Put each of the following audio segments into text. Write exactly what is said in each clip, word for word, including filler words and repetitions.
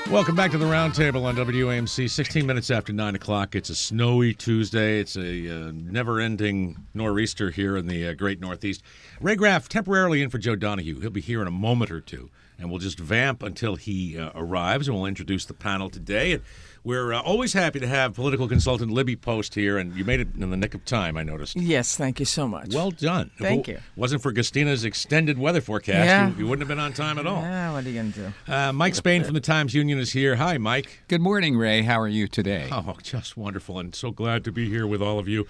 Welcome back to the Roundtable on W A M C. sixteen minutes after nine o'clock. It's a snowy Tuesday. It's a uh, never-ending nor'easter here in the uh, great Northeast. Ray Graff temporarily in for Joe Donahue. He'll be here in a moment or two, and we'll just vamp until he uh, arrives, and we'll introduce the panel today. And we're uh, always happy to have political consultant Libby Post here, and you made it in the nick of time, I noticed. Yes, thank you so much. Well done. Thank if it you. wasn't for Gustina's extended weather forecast, Yeah. you, you wouldn't have been on time at all. Yeah, what are you going to do? Uh, Mike Spain from the Times-Union is here. Hi, Mike. Good morning, Ray. How are you today? Oh, just wonderful, and so glad to be here with all of you.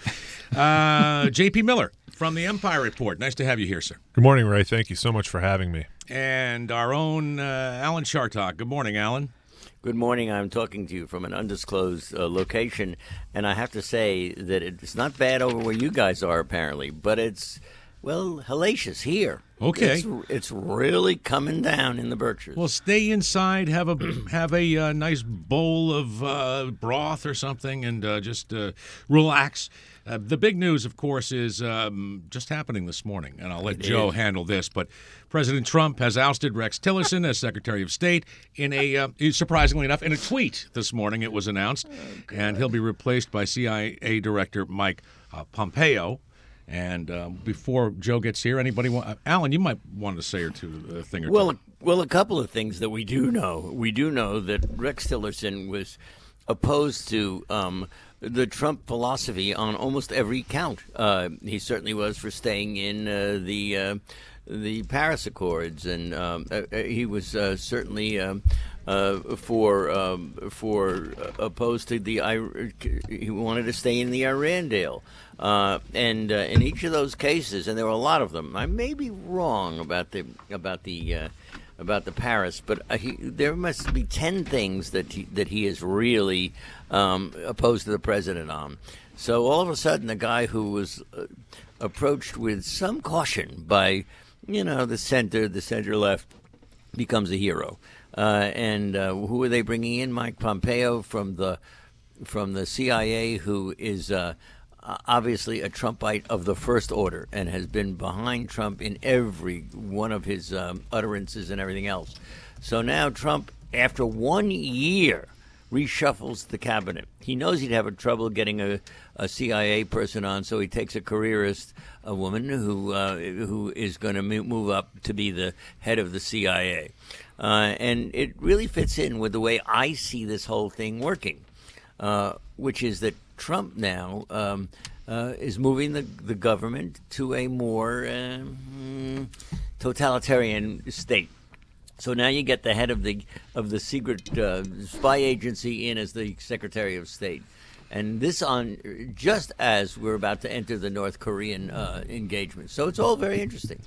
Uh, J P Miller from the Empire Report. Nice to have you here, sir. Good morning, Ray. Thank you so much for having me. And our own uh, Alan Chartock. Good morning, Alan. Good morning. I'm talking to you from an undisclosed uh, location, and I have to say that it's not bad over where you guys are, apparently, but it's, well, hellacious here. Okay. It's, it's really coming down in the Berkshires. Well, stay inside, have a have a uh, nice bowl of uh, broth or something, and uh, just uh, relax. Uh, the big news, of course, is um, just happening this morning, and I'll let It Joe is. handle this. But President Trump has ousted Rex Tillerson as Secretary of State in a, uh, surprisingly enough, in a tweet this morning. It was announced, Oh, and he'll be replaced by C I A Director Mike uh, Pompeo. And uh, before Joe gets here, anybody want? Uh, Alan, you might want to say or two, a thing or Well, two. well, a couple of things that we do know. We do know that Rex Tillerson was opposed to um, the Trump philosophy on almost every count. Uh, he certainly was for staying in uh, the uh, the Paris Accords, and um, uh, he was uh, certainly um, uh, for um, for uh, opposed to the. I- he wanted to stay in the Iran deal. Uh, and uh, in each of those cases, and there were a lot of them, I may be wrong about the about the uh, about the Paris, but uh, he, there must be ten things that he, that he is really um, opposed to the president on. So all of a sudden, the guy who was uh, approached with some caution by, you know, the center, the center left, becomes a hero. Uh, and uh, who are they bringing in? Mike Pompeo from the from the C I A, who is. Uh, Uh, obviously a Trumpite of the first order and has been behind Trump in every one of his um, utterances and everything else. So now Trump, after one year, reshuffles the cabinet. He knows he'd have a trouble getting a, a C I A person on, so he takes a careerist, a woman who uh, who is going to move up to be the head of the C I A. Uh, and it really fits in with the way I see this whole thing working, uh, which is that Trump now um, uh, is moving the, the government to a more uh, mm, totalitarian state. So now you get the head of the of the secret uh, spy agency in as the Secretary of State, and this on just as we're about to enter the North Korean uh, engagement. So it's all very interesting.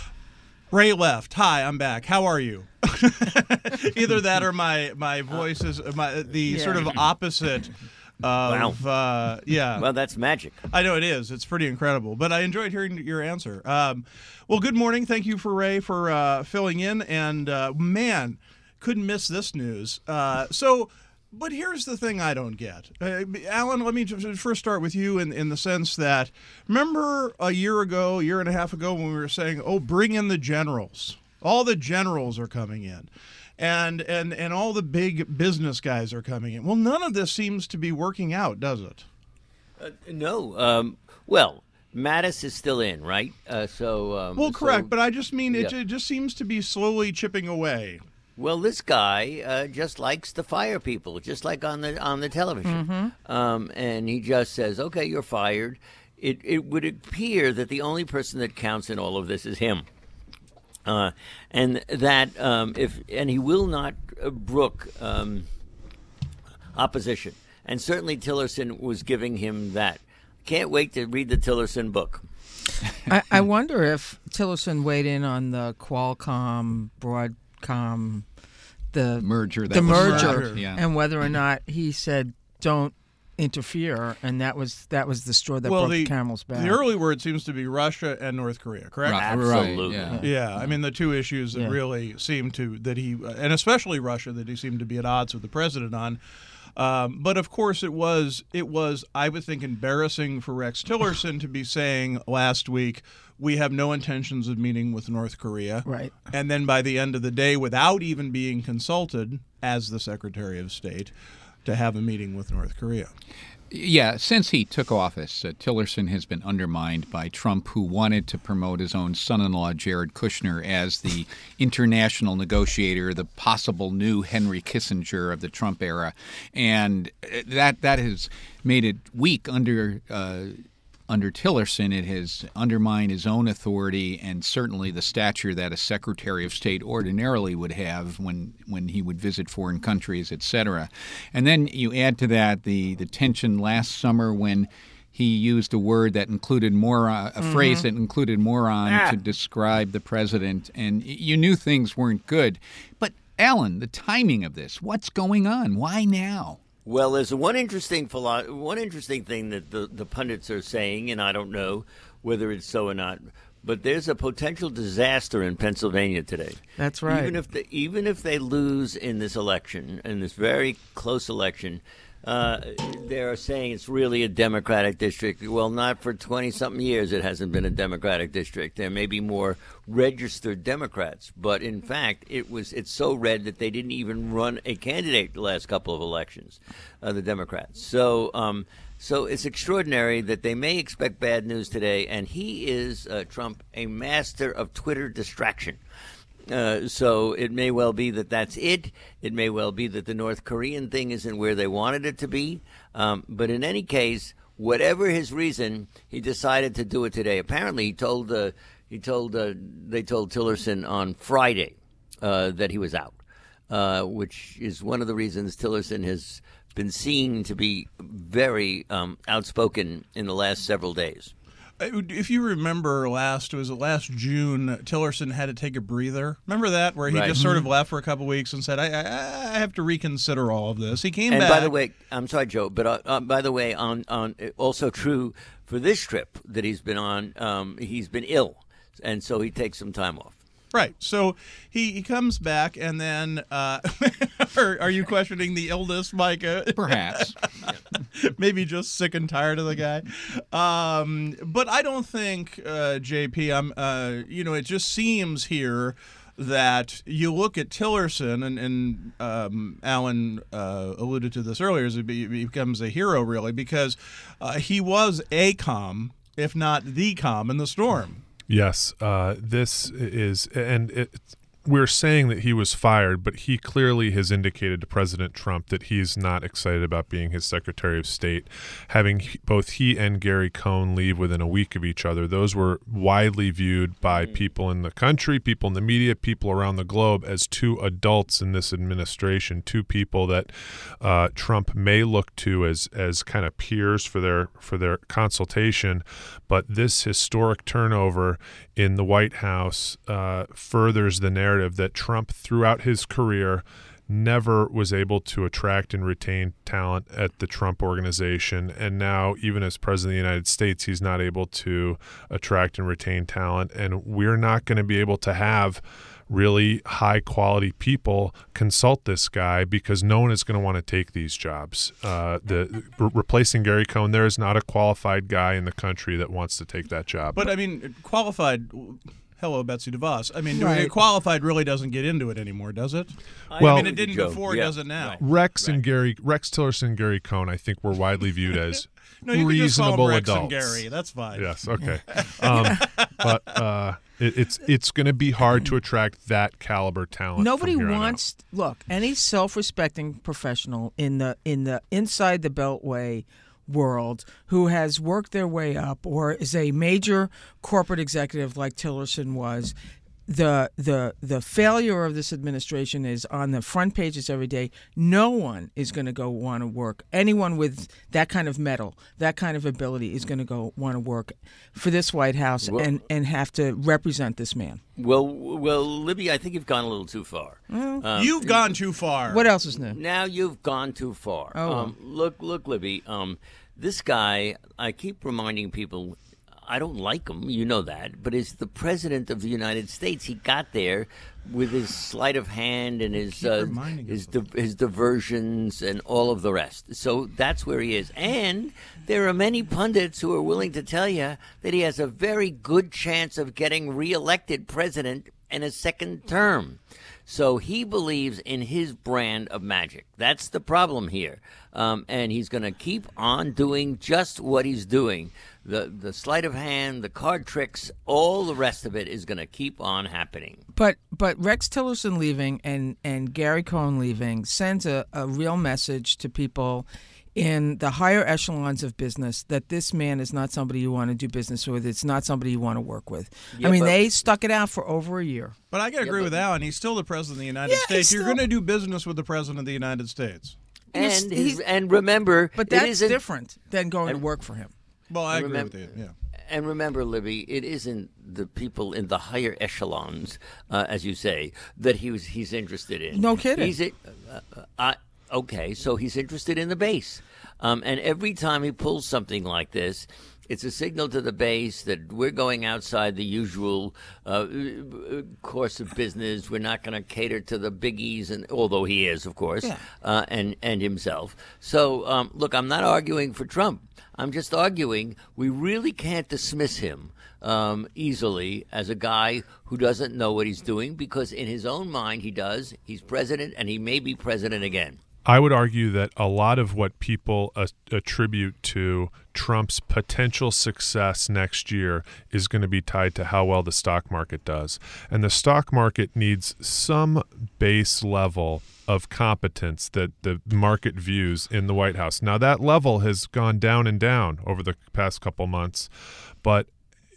Ray left. Hi, I'm back. How are you? Either that or my my voice is my the Yeah. sort of opposite. Of, uh, yeah. Well, that's magic. I know it is. It's pretty incredible. But I enjoyed hearing your answer. Um, well, good morning. Thank you for Ray for uh, filling in. And uh, man, couldn't miss this news. Uh, so, but here's the thing I don't get. Uh, Alan, let me just first start with you in, in the sense that, remember a year ago, a year and a half ago when we were saying, oh, bring in the generals. All the generals are coming in. And, and and all the big business guys are coming in. Well, none of this seems to be working out, does it? Uh, no. Um, well, Mattis is still in, right? Uh, so. Um, Well, correct, so, but I just mean it, yeah. it just seems to be slowly chipping away. Well, this guy uh, just likes to fire people, just like on the on the television, Mm-hmm. um, and he just says, "Okay, you're fired." It it would appear that the only person that counts in all of this is him. Uh, and that um, if and he will not uh, brook um, opposition, and certainly Tillerson was giving him that. Can't wait to read the Tillerson book. I, I wonder if Tillerson weighed in on the Qualcomm, Broadcom, the Merger. That the was merger, merger, yeah. and whether or not he said, "Don't interfere, and that was that was the straw that well, broke the, the camel's back. the early word seems to be Russia and North Korea, correct? Right, Absolutely. yeah. Yeah, I mean the two issues that Yeah. really seem to that he and especially Russia that he seemed to be at odds with the president on. Um, but of course, it was it was I would think embarrassing for Rex Tillerson to be saying last week we have no intentions of meeting with North Korea, Right. And then by the end of the day, without even being consulted as the Secretary of State, to have a meeting with North Korea. Yeah, since he took office, uh, Tillerson has been undermined by Trump, who wanted to promote his own son-in-law, Jared Kushner, as the international negotiator, the possible new Henry Kissinger of the Trump era. And that that has made it weak under uh, under Tillerson. It has undermined his own authority and certainly the stature that a Secretary of State ordinarily would have when when he would visit foreign countries, et cetera. And then you add to that the, the tension last summer when he used a word that included moron, a mm-hmm. phrase that included moron ah. to describe the president, and you knew things weren't good. But, Alan, the timing of this, what's going on? Why now? Well, there's one interesting philo- one interesting thing that the, the pundits are saying, and I don't know whether it's so or not, but there's a potential disaster in Pennsylvania today. That's right. Even if the, even if they lose in this election, in this very close election, uh, they're saying it's really a Democratic district. Well, not for twenty-something years it hasn't been a Democratic district. There may be more registered Democrats, but in fact, it was it's so red that they didn't even run a candidate the last couple of elections, uh, the Democrats. So, um, so it's extraordinary that they may expect bad news today, and he is, uh, Trump, a master of Twitter distraction. Uh, so it may well be that that's it. It may well be that the North Korean thing isn't where they wanted it to be. Um, but in any case, whatever his reason, he decided to do it today. Apparently, he told uh, he told uh, they told Tillerson on Friday uh, that he was out, uh, which is one of the reasons Tillerson has been seen to be very um, outspoken in the last several days. If you remember last, was it last June, Tillerson had to take a breather. Remember that, where he Right. just sort of left for a couple of weeks and said, I, I, I have to reconsider all of this. He came and back. by the way, I'm sorry, Joe, but uh, uh, by the way, on, on also true for this trip that he's been on, um, he's been ill, and so he takes some time off. Right. So he, he comes back, and then uh, are, are you questioning the illness, Micah? Perhaps. Maybe just sick and tired of the guy. Um, but I don't think, uh, J P, I'm, uh, you know, it just seems here that you look at Tillerson, and, and um, Alan uh, alluded to this earlier, as he becomes a hero, really, because uh, he was a calm, if not the calm, in the storm. Yes, uh, this is, and it, we're saying that he was fired, but he clearly has indicated to President Trump that he's not excited about being his Secretary of State. Having he, both he and Gary Cohn leave within a week of each other, those were widely viewed by people in the country, people in the media, people around the globe as two adults in this administration, two people that uh, Trump may look to as as kind of peers for their for their consultation. But this historic turnover in the White House uh, furthers the narrative that Trump, throughout his career, never was able to attract and retain talent at the Trump organization. And now, even as president of the United States, he's not able to attract and retain talent. And we're not going to be able to have really high-quality people consult this guy because no one is going to want to take these jobs. Uh, the re- replacing Gary Cohn, there is not a qualified guy in the country that wants to take that job. But, I mean, qualified... Hello, Betsy DeVos. I mean, Right. qualified really doesn't get into it anymore, does it? Well- I mean, it didn't Joe, before, it yeah. doesn't now. Right. Rex Right. and Gary, Rex Tillerson and Gary Cohn, I think, were widely viewed as No, you can just call reasonable them Rex adults. and Gary. That's fine. Yes, okay. Um, but uh, it, it's it's going to be hard to attract that caliber talent. from Nobody here on out. wants look any self-respecting professional in the in the inside the Beltway world who has worked their way up or is a major corporate executive like Tillerson was. the the the failure of this administration is on the front pages every day. No one is going to go want to work. Anyone with that kind of mettle, that kind of ability, is going to go want to work for this White House Well- and and have to represent this man. Well, well, Libby, I think you've gone a little too far. Um, You've gone too far. What else is new? Now you've gone too far. Oh. Um, look, look, Libby. Um, this guy, I keep reminding people, I don't like him. You know that, but is the president of the United States. He got there with his sleight of hand and his Keep uh, reminding his us di- his diversions and all of the rest. So that's where he is. And there are many pundits who are willing to tell you that he has a very good chance of getting reelected president in a second term. So he believes in his brand of magic. That's the problem here. Um, and he's going to keep on doing just what he's doing. The the sleight of hand, the card tricks, all the rest of it is going to keep on happening. But but Rex Tillerson leaving and, and Gary Cohn leaving sends a, a real message to people in the higher echelons of business that this man is not somebody you want to do business with. It's not somebody you want to work with. Yeah, I mean, but- they stuck it out for over a year. But I got to agree but- with Alan. He's still the president of the United Yeah, States. he's You're still- going to do business with the president of the United States. He's- And he's- his, and remember, But it that's isn't- different than going to and- work for him. Well, I And agree remember- with you. Yeah. And remember, Libby, it isn't the people in the higher echelons, uh, as you say, that he was he's interested in. No kidding. He's uh, uh, uh, okay, so he's interested in the base, um, and every time he pulls something like this, it's a signal to the base that we're going outside the usual uh, course of business. We're not going to cater to the biggies, and although he is, of course, Yeah. uh, and and himself. So, um, look, I'm not arguing for Trump. I'm just arguing we really can't dismiss him um, easily as a guy who doesn't know what he's doing, because in his own mind he does. He's president, and he may be president again. I would argue that a lot of what people a- attribute to Trump's potential success next year is going to be tied to how well the stock market does. And the stock market needs some base level of competence that the market views in the White House. Now, that level has gone down and down over the past couple months, but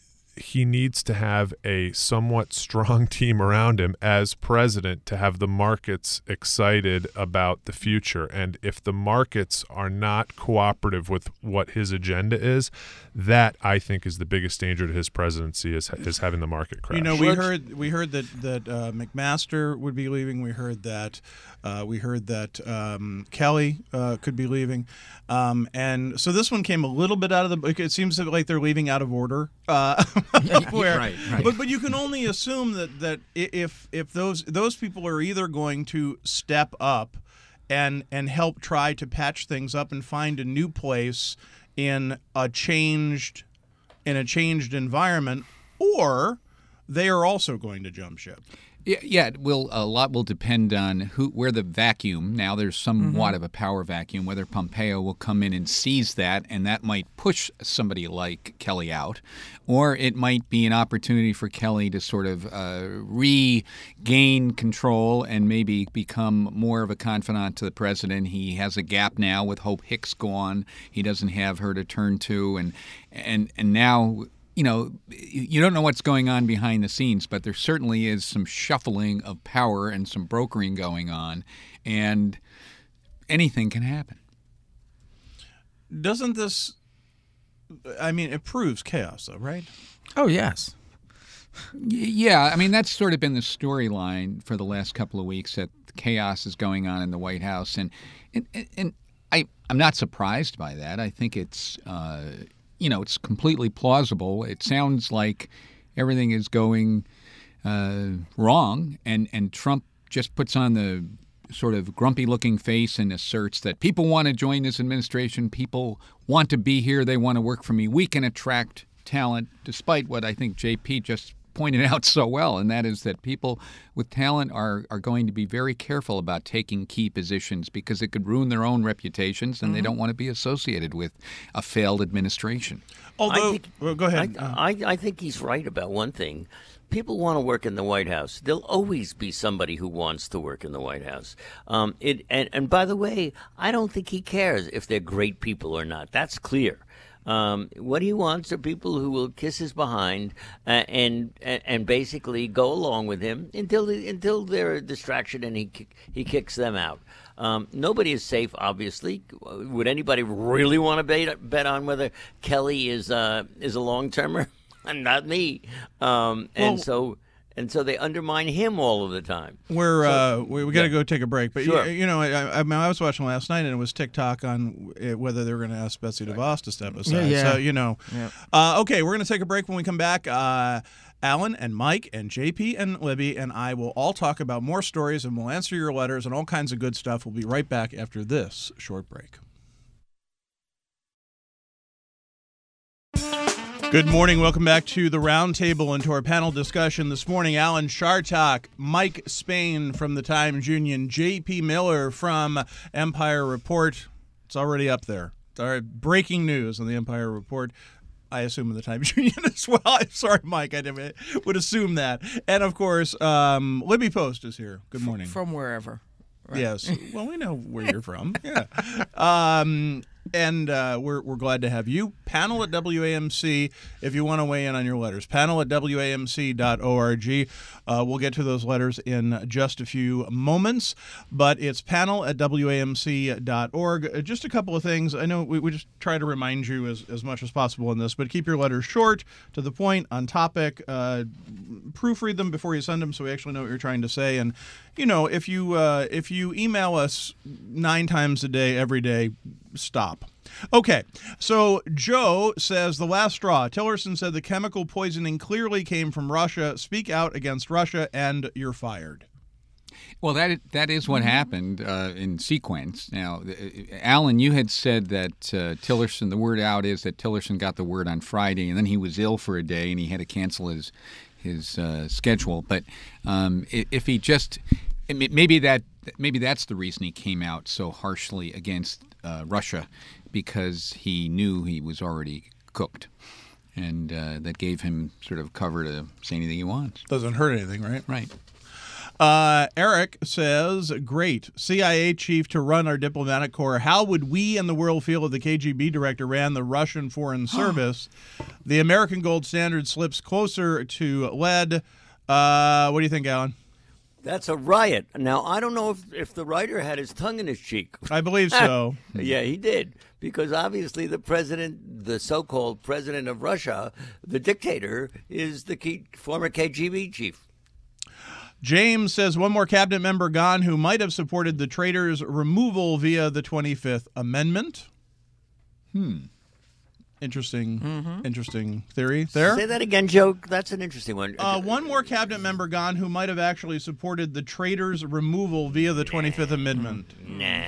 he needs to have a somewhat strong team around him as president to have the markets excited about the future. And if the markets are not cooperative with what his agenda is, that I think is the biggest danger to his presidency, is, is having the market crash. You know, we Let's- heard we heard that that uh, McMaster would be leaving. We heard that uh, we heard that um, Kelly uh, could be leaving, um, and so this one came a little bit out of the. It seems like they're leaving out of order. Uh, where, Right, right. But but you can only assume that that i- if if those those people are either going to step up and and help try to patch things up and find a new place in a changed in a changed environment, or they are also going to jump ship. Yeah, yeah, it will a lot will depend on who where the vacuum. Now there's somewhat of a power vacuum. Whether Pompeo will come in and seize that, and that might push somebody like Kelly out, or it might be an opportunity for Kelly to sort of uh, regain control and maybe become more of a confidant to the president. He has a gap now with Hope Hicks gone. He doesn't have her to turn to, and and and now. You know, you don't know what's going on behind the scenes, but there certainly is some shuffling of power and some brokering going on, and anything can happen. Doesn't this? I mean, it proves chaos, though, right? Oh, yes. Y- Yeah, I mean, that's sort of been the storyline for the last couple of weeks, that chaos is going on in the White House, and and, and I, I'm not surprised by that. I think it's, uh, you know, it's completely plausible. It sounds like everything is going uh, wrong, and, and Trump just puts on the sort of grumpy-looking face and asserts that people want to join this administration, people want to be here, they want to work for me. We can attract talent, despite what I think J P just pointed out so well, and that is that people with talent are, are going to be very careful about taking key positions because it could ruin their own reputations, and they don't want to be associated with a failed administration. Although, I think, well, go ahead. I, I, I think he's right about one thing. People want to work in the White House. There'll always be somebody who wants to work in the White House. Um, it and, and by the way, I don't think he cares if they're great people or not. That's clear. Um, what he wants are people who will kiss his behind uh, and, and and basically go along with him until until they're a distraction and he he kicks them out. Um, nobody is safe, obviously. Would anybody really want to bet, bet on whether Kelly is uh, is a long termer? Not me. Um, and Well, so. And so they undermine him all of the time. We're So- uh, we, we got to yeah. go take a break, but Sure. you, you know, I, I, mean, I was watching last night, and it was TikTok on uh, whether they were going to ask Betsy DeVos to step aside. Yeah, yeah. So you know, Yeah. uh, okay, we're going to take a break. When we come back, uh, Alan and Mike and J P and Libby and I will all talk about more stories, and we'll answer your letters and all kinds of good stuff. We'll be right back after this short break. Good morning. Welcome back to the Roundtable and to our panel discussion this morning. Alan Chartock, Mike Spain from the Times Union, J P Miller from Empire Report. It's already up there. It's all right. Breaking news on the Empire Report. I assume in the Times Union as well. I'm sorry, Mike. I didn't- would assume that. And, of course, um, Libby Post is here. Good morning. From wherever. Right. Yes. Well, we know where you're from. Yeah. Um, and uh, we're, we're glad to have you. Panel at W A M C if you want to weigh in on your letters. Panel at W A M C dot org. Uh, we'll get to those letters in just a few moments. But it's panel at W A M C dot org. Uh, just a couple of things. I know we, we just try to remind you as, as much as possible in this, but keep your letters short, to the point, on topic. Uh, proofread them before you send them so we actually know what you're trying to say. And, you know, if you uh, if you email us nine times a day, every day, stop. Okay, so Joe says, the last straw. Tillerson said the chemical poisoning clearly came from Russia. Speak out against Russia and you're fired. Well, that that is what happened uh, in sequence. Now, uh, Alan, you had said that uh, Tillerson, the word out is that Tillerson got the word on Friday, and then he was ill for a day, and he had to cancel his his uh, schedule. But um, if he just maybe that maybe that's the reason he came out so harshly against uh, Russia, because he knew he was already cooked, and uh, that gave him sort of cover to say anything he wants. Doesn't hurt anything, right? Right. Uh, Eric says, great. C I A chief to run our diplomatic corps. How would we and the world feel if the K G B director ran the Russian Foreign Service? The American gold standard slips closer to lead. Uh, what do you think, Alan? That's a riot. Now, I don't know if, if the writer had his tongue in his cheek. I believe so. Yeah, he did. Because obviously the president, the so-called president of Russia, the dictator, is the key, former K G B chief. James says one more cabinet member gone who might have supported the traitor's removal via the twenty-fifth Amendment. Hmm. Interesting, Mm-hmm. interesting theory there. Say that again, Joe. That's an interesting one. Uh, one more cabinet member gone who might have actually supported the traitor's removal via the twenty-fifth Amendment. Nah,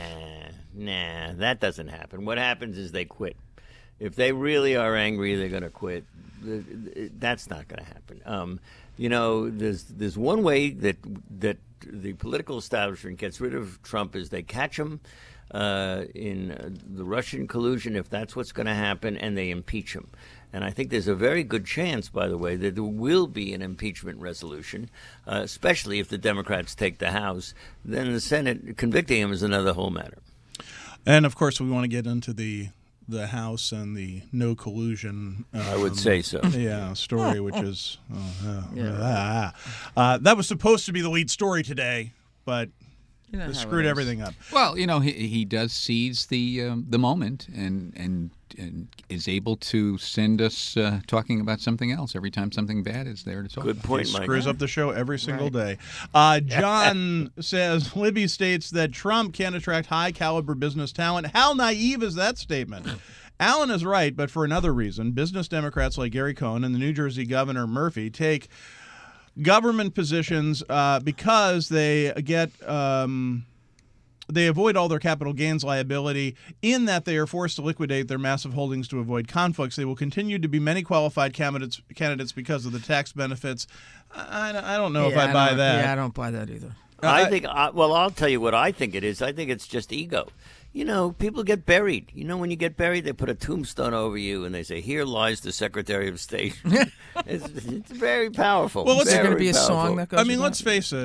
nah, that doesn't happen. What happens is they quit. If they really are angry, they're going to quit. That's not going to happen. Um, you know, there's there's one way that that the political establishment gets rid of Trump is they catch him uh, in uh, the Russian collusion, if that's what's going to happen, and they impeach him. And I think there's a very good chance, by the way, that there will be an impeachment resolution, uh, especially if the Democrats take the House. Then the Senate convicting him is another whole matter. And of course, we want to get into the the House and the no collusion. Um, I would say so. Yeah, story, which is oh, uh, Yeah. ah, uh, that was supposed to be the lead story today, but You know it how screwed it is. everything up. Well, you know, he, he does seize the um, the moment and, and and is able to send us uh, talking about something else every time something bad is there to talk Good about. point, He Mike. screws up the show every single day. Uh, John says, Libby states that Trump can't attract high-caliber business talent. How naive is that statement? Alan is right, but for another reason. Business Democrats like Gary Cohn and the New Jersey Governor Murphy take government positions uh, because they get... Um, They avoid all their capital gains liability in that they are forced to liquidate their massive holdings to avoid conflicts. They will continue to be many qualified candidates candidates because of the tax benefits. I, I don't know if Yeah, I buy don't- that. Yeah, I don't buy that either. I Uh, think, I, well, I'll tell you what I think it is. I think it's just ego. You know, people get buried. You know, when you get buried, they put a tombstone over you and they say, "Here lies the Secretary of State." it's, it's very powerful. Well, let's- Is there very going to be a powerful. song that goes I mean, with let's that? face it.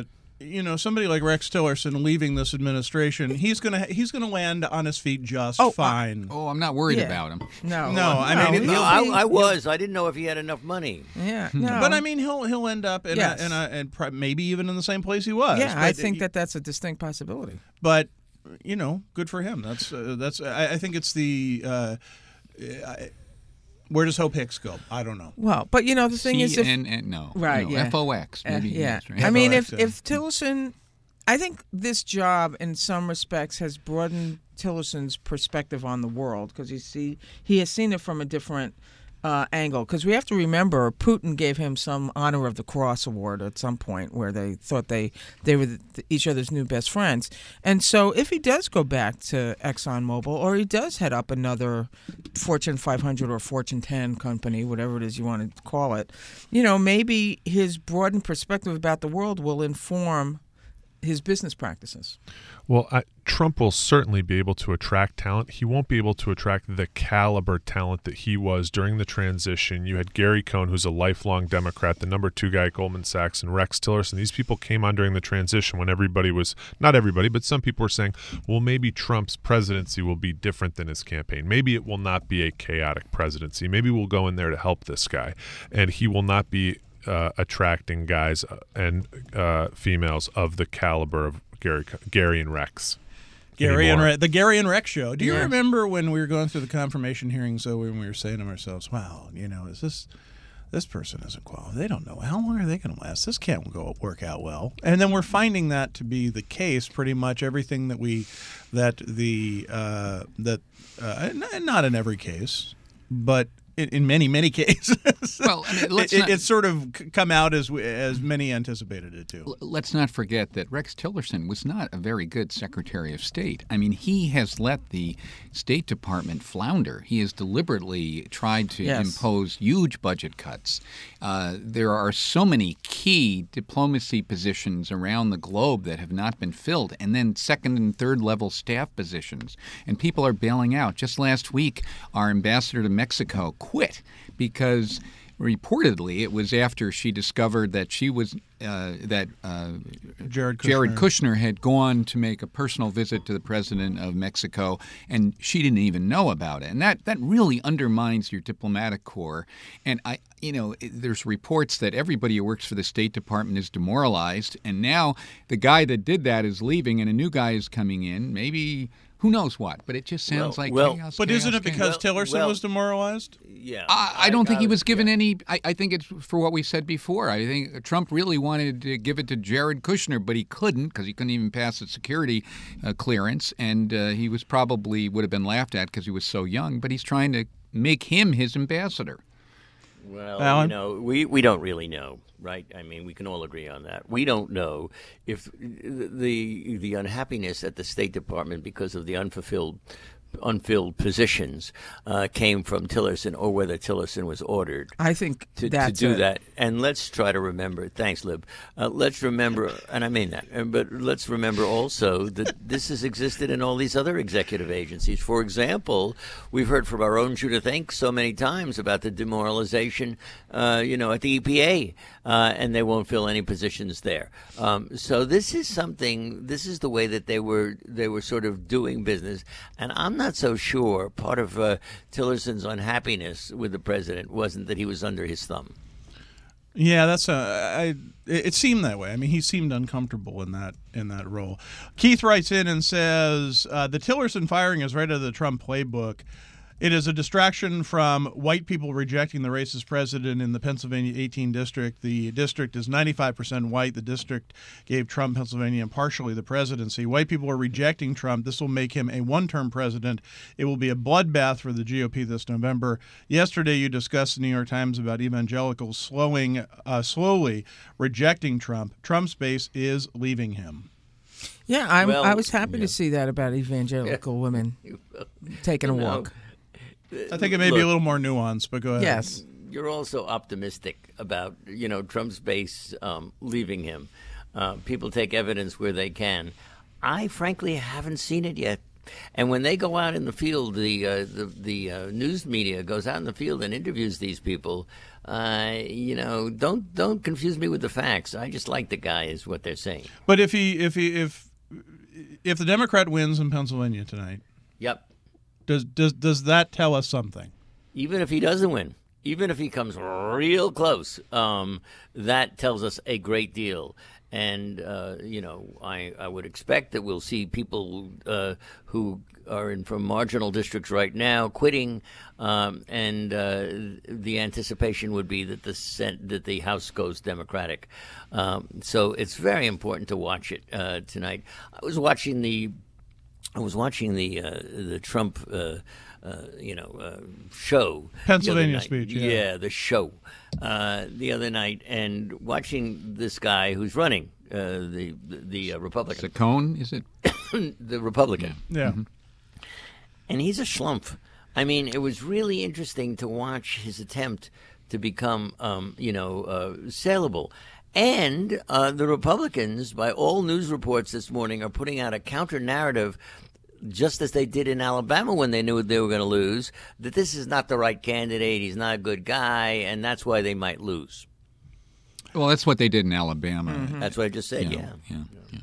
you know, somebody like Rex Tillerson leaving this administration, he's gonna he's gonna land on his feet just Oh, fine. Oh, I'm not worried Yeah. about him. No, No, I mean, he'll No, I, be- I was. I didn't know if he had enough money. Yeah, no. But I mean, he'll he'll end up in Yes. a, in a and pro- maybe even in the same place he was. yeah, I But, think that that's a distinct possibility. But you know, good for him. That's uh, that's. I, I think it's the. Uh, I, where does Hope Hicks go? I don't know. Well, but you know, the thing is, if C N N, no, Right, no, yeah. F O X, Uh, maybe. yeah, yes, right. I mean, if F O X, yeah. if Tillerson, I think this job in some respects has broadened Tillerson's perspective on the world because he see he has seen it from a different uh, angle. Because we have to remember, Putin gave him some honor of the cross award at some point where they thought they they were the, each other's new best friends. And so, if he does go back to ExxonMobil or he does head up another Fortune five hundred or Fortune ten company, whatever it is you want to call it, you know, maybe his broadened perspective about the world will inform his business practices. Well, I, Trump will certainly be able to attract talent. He won't be able to attract the caliber talent that he was during the transition. You had Gary Cohn, who's a lifelong Democrat, the number two guy at Goldman Sachs, and Rex Tillerson. These people came on during the transition when everybody was, not everybody, but some people were saying, well, maybe Trump's presidency will be different than his campaign. Maybe it will not be a chaotic presidency. Maybe we'll go in there to help this guy, and he will not be Uh, attracting guys and uh, females of the caliber of Gary, Gary and Rex. Gary anymore. and Re- the Gary and Rex show. Do you Yeah. remember when we were going through the confirmation hearings? So when we were saying to ourselves, "Wow, you know, is this this person isn't qualified? They don't know how long are they going to last. This can't go work out well." And then we're finding that to be the case. Pretty much everything that we that the uh, that uh, n- not in every case, but in, in many many cases. Well, I mean, let's it, not- it's sort of c- come out as we- as many anticipated it to. L- Let's not forget that Rex Tillerson was not a very good Secretary of State. I mean, he has let the State Department flounder. He has deliberately tried to Yes. impose huge budget cuts. Uh, there are so many key diplomacy positions around the globe that have not been filled, and then second and third level staff positions. And people are bailing out. Just last week, our ambassador to Mexico quit because reportedly it was after she discovered that she was uh, that uh, Jared Kushner. Jared Kushner had gone to make a personal visit to the president of Mexico, and she didn't even know about it. And that, that really undermines your diplomatic corps. And I, you know, it- there's reports that everybody who works for the State Department is demoralized, and now the guy that did that is leaving, and a new guy is coming in. Maybe. Who knows what? But it just sounds Well- like well- chaos. But chaos, isn't it chaos. because Well- Tillerson well- was demoralized? Yeah, I, I don't think he was given yeah. any. I, I think it's for what we said before. I think Trump really wanted to give it to Jared Kushner, but he couldn't because he couldn't even pass the security uh, clearance, and uh, he was probably would have been laughed at because he was so young. But he's trying to make him his ambassador. Well, Alan? you know, we, we don't really know, right? I mean, we can all agree on that. We don't know if the the unhappiness at the State Department because of the unfulfilled unfilled positions uh, came from Tillerson or whether Tillerson was ordered I think to, to that's do it. that. And let's try to remember. Thanks, Lib. Uh, let's remember, and I mean that. uh, But let's remember also that this has existed in all these other executive agencies. For example, we've heard from our own Judith Enck so many times about the demoralization, uh, you know, at the E P A, uh, and they won't fill any positions there. Um, so this is something. This is the way that they were they were sort of doing business, and I'm not so sure. Part of uh, Tillerson's unhappiness with the president wasn't that he was under his thumb. Yeah, that's a. I, it it seemed that way. I mean, he seemed uncomfortable in that in that role. Keith writes in and says uh, the Tillerson firing is right out of the Trump playbook. It is a distraction from white people rejecting the racist president in the Pennsylvania eighteen district. The district is ninety-five percent white. The district gave Trump, Pennsylvania, and partially the presidency. White people are rejecting Trump. This will make him a one-term president. It will be a bloodbath for the G O P this November. Yesterday, you discussed in the New York Times about evangelicals slowing, uh, slowly rejecting Trump. Trump's base is leaving him. Yeah, I'm, Well, I was happy yeah. to see that about evangelical women taking a You know, walk. I think it may be a little more nuanced, but go ahead. Yes. You're also optimistic about, you know, Trump's base um, leaving him. Uh, people take evidence where they can. I frankly haven't seen it yet. And when they go out in the field, the uh, the, the uh, news media goes out in the field and interviews these people. Uh, you know, don't don't confuse me with the facts. I just like the guy, is what they're saying. But if he if he if if the Democrat wins in Pennsylvania tonight, Yep. does does does that tell us something? Even if he doesn't win, even if he comes real close, um, that tells us a great deal. And, uh, you know, I, I would expect that we'll see people uh, who are in from marginal districts right now quitting, um, and uh, the anticipation would be that the Sen- that the House goes Democratic. Um, so it's very important to watch it uh, tonight. I was watching the I was watching the uh, the Trump uh, uh, you know uh, show Pennsylvania the other night. speech, yeah. yeah, the show uh, the other night, and watching this guy who's running uh, the the, the uh, Republican, Saccone, is it? the Republican, Yeah. Mm-hmm. and he's a schlumpf. I mean, it was really interesting to watch his attempt to become, um, you know, uh, saleable. And uh, the Republicans, by all news reports this morning, are putting out a counter narrative, just as they did in Alabama when they knew they were going to lose, that this is not the right candidate, he's not a good guy, and that's why they might lose. Well, that's what they did in Alabama. That's what I just said, You yeah. know, yeah, yeah.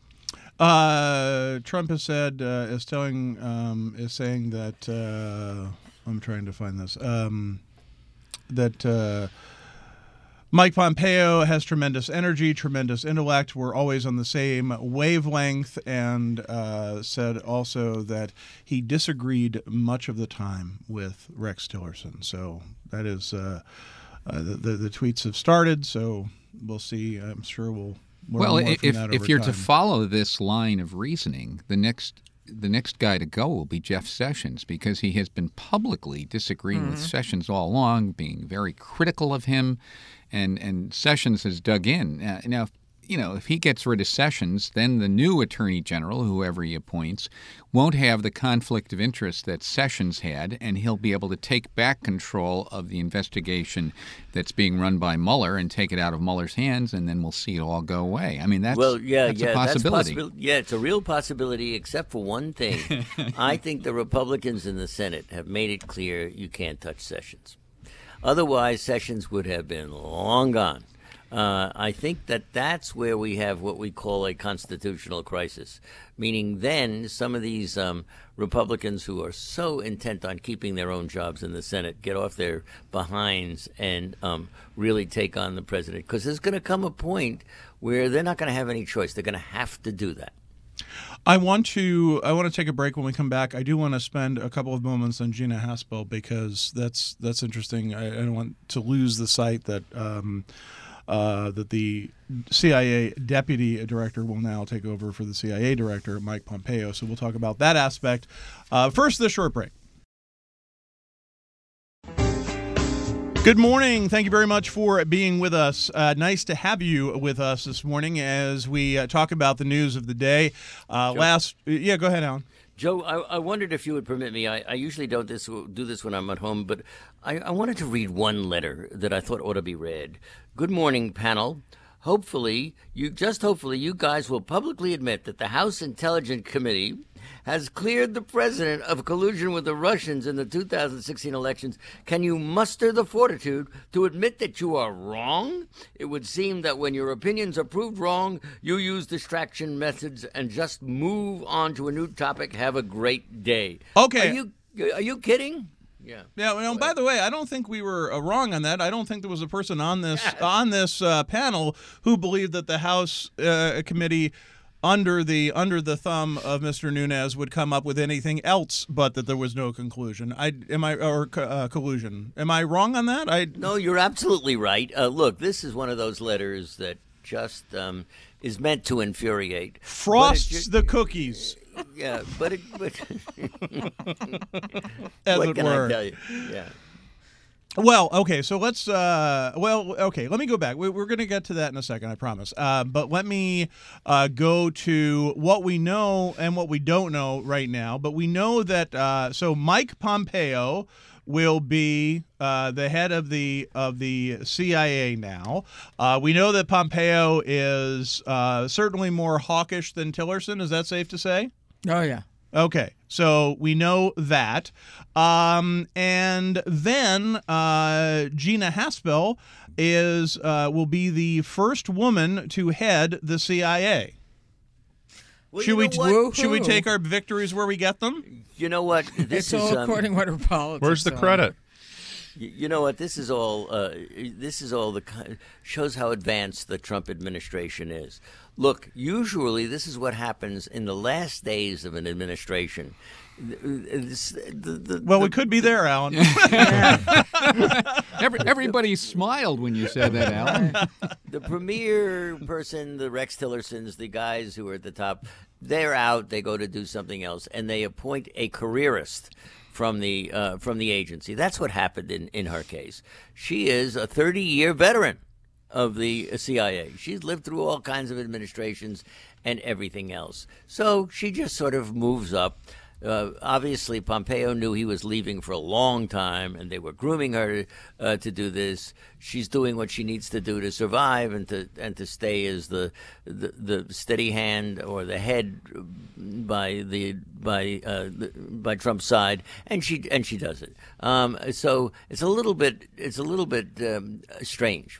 Uh, Trump has said uh, is telling um, is saying that uh, I'm trying to find this um, that uh, Mike Pompeo has tremendous energy, tremendous intellect. We're always on the same wavelength, and uh, said also that he disagreed much of the time with Rex Tillerson. So that is uh, uh, the, the the tweets have started. So we'll see. I'm sure we'll. learn Well, more if from that if over you're time. to follow this line of reasoning, the next the next guy to go will be Jeff Sessions, because he has been publicly disagreeing with Sessions all along, being very critical of him, and and Sessions has dug in. Uh, now, you know, if he gets rid of Sessions, then the new Attorney General, whoever he appoints, won't have the conflict of interest that Sessions had, and he'll be able to take back control of the investigation that's being run by Mueller and take it out of Mueller's hands, and then we'll see it all go away. I mean, that's, well, yeah, that's yeah, a possibility. That's possibil- yeah, it's a real possibility, except for one thing. I think the Republicans in the Senate have made it clear you can't touch Sessions. Otherwise, Sessions would have been long gone. Uh, I think that that's where we have what we call a constitutional crisis, meaning then some of these um, Republicans who are so intent on keeping their own jobs in the Senate get off their behinds and um, really take on the president, because there's going to come a point where they're not going to have any choice. They're going to have to do that. I want to I want to take a break. When we come back, I do want to spend a couple of moments on Gina Haspel, because that's that's interesting. I, I don't want to lose the sight that um, uh, that the C I A deputy director will now take over for the C I A director, Mike Pompeo. So we'll talk about that aspect. Uh, first, this short break. Good morning. Thank you very much for being with us. Uh, nice to have you with us this morning as we uh, talk about the news of the day. Uh, last, yeah, go ahead, Alan. Joe, I, I wondered if you would permit me. I, I usually don't this, do this when I'm at home, but I, I wanted to read one letter that I thought ought to be read. Good morning, panel. Hopefully, you just hopefully, you guys will publicly admit that the House Intelligence Committee has cleared the president of collusion with the Russians in the two thousand sixteen elections. Can you muster the fortitude to admit that you are wrong? It would seem that when your opinions are proved wrong, you use distraction methods and just move on to a new topic. Have a great day. Okay. Are you are you kidding? Yeah. Yeah. Well, by the way, I don't think we were uh, wrong on that. I don't think there was a person on this on this uh, panel who believed that the House uh, committee, under the under the thumb of Mister Nunes, would come up with anything else but that there was no conclusion. I am I or uh, collusion. Am I wrong on that? I No, you're absolutely right. Uh, look, this is one of those letters that just um, is meant to infuriate. frosts But it ju- the cookies, Yeah, but it. But as what it can were. I tell you? Yeah. Well, okay, so let's, uh, well, okay, let me go back. We, we're going to get to that in a second, I promise. Uh, but let me uh, go to what we know and what we don't know right now. But we know that, uh, so Mike Pompeo will be uh, the head of the of the C I A now. Uh, we know that Pompeo is uh, certainly more hawkish than Tillerson. Is that safe to say? Oh, yeah. Okay, so we know that. Um, and then uh, Gina Haspel is uh, will be the first woman to head the C I A. Well, should you we know what? should we take our victories where we get them? You know what? This It's is all um, according to what her politics Where's the are. credit? y- you know what? This is all. Uh, this is all the ki- shows how advanced the Trump administration is. Look, usually this is what happens in the last days of an administration. The- the- the- Well, the- we could be there, Alan. Every, everybody smiled when you said that, Alan. The premier person, the Rex Tillersons, the guys who are at the top, they're out. They go to do something else, and they appoint a careerist from the uh, from the agency. That's what happened in, in her case. She is a thirty-year veteran of the C I A. She's lived through all kinds of administrations and everything else. So she just sort of moves up. Uh, obviously, Pompeo knew he was leaving for a long time, and they were grooming her uh, to do this. She's doing what she needs to do to survive and to and to stay as the the, the steady hand or the head by the by uh, the, by Trump's side, and she and she does it. Um, so it's a little bit it's a little bit um, strange.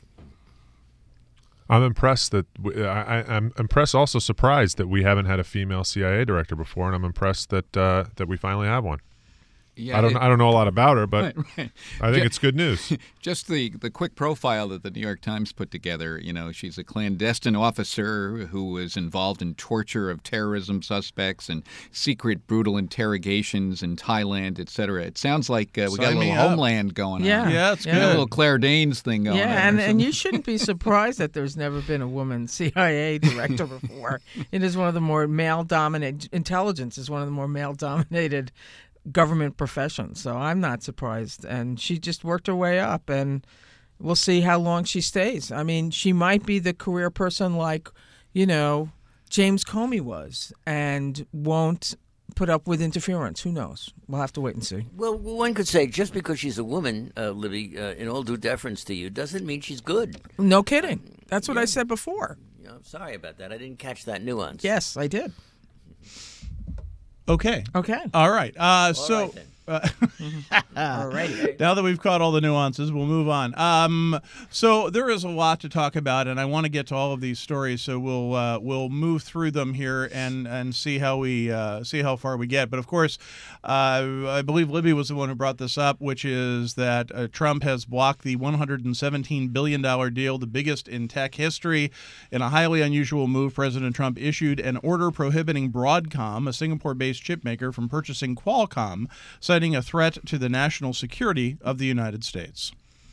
I'm impressed that we, I, I- I'm impressed, also surprised that we haven't had a female C I A director before, and I'm impressed that uh, that we finally have one. Yeah, I don't it- I don't know a lot about her, but Right, right. I think Ju- it's good news. Just the, the quick profile that the New York Times put together, you know, she's a clandestine officer who was involved in torture of terrorism suspects and secret brutal interrogations in Thailand, et cetera. It sounds like uh, we got a Sign me little up. Homeland going Yeah. on. Yeah, it's Yeah. We got a good. little Claire Danes thing going on. Yeah, and, or and something. you shouldn't be surprised that there's never been a woman C I A director before. It is one of the more male-dominated, intelligence is one of the more male-dominated government professions. So I'm not surprised. And she just worked her way up, and we'll see how long she stays. I mean, she might be the career person like, you know, James Comey was, and won't put up with interference. Who knows? We'll have to wait and see. Well, one could say just because she's a woman, uh, Libby, uh, in all due deference to you, doesn't mean she's good. No kidding. That's what I said before. You know, I'm sorry about that. I didn't catch that nuance. Yes, I did. Okay. Okay. All right. Uh, so. right then. Uh, All right. Now that we've caught all the nuances, we'll move on. Um, so there is a lot to talk about, and I want to get to all of these stories. So we'll uh, we'll move through them here and and see how we uh, see how far we get. But of course, uh, I believe Libby was the one who brought this up, which is that uh, Trump has blocked the one hundred seventeen billion dollars deal, the biggest in tech history. In a highly unusual move, President Trump issued an order prohibiting Broadcom, a Singapore-based chipmaker, from purchasing Qualcomm, citing a threat to the national security of the United States.